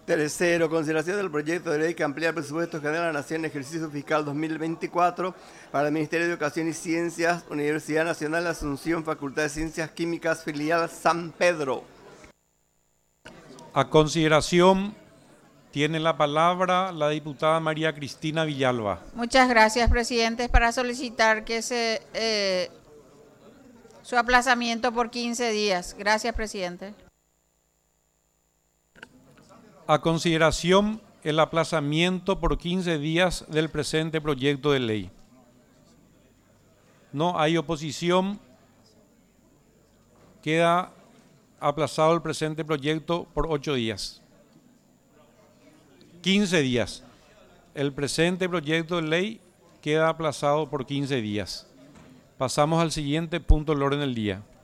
Tercero, consideración del proyecto de ley que amplía el presupuesto general de la Nación en ejercicio fiscal 2024 para el Ministerio de Educación y Ciencias, Universidad Nacional de Asunción, Facultad de Ciencias Químicas, filial San Pedro. A consideración tiene la palabra la diputada María Cristina Villalba. Muchas gracias, presidente. Para solicitar que su aplazamiento por 15 días. Gracias, presidente. A consideración el aplazamiento por 15 días del presente proyecto de ley. No hay oposición. Queda aplazado el presente proyecto por 8 días. 15 días. El presente proyecto de ley queda aplazado por 15 días. Pasamos al siguiente punto del orden del día.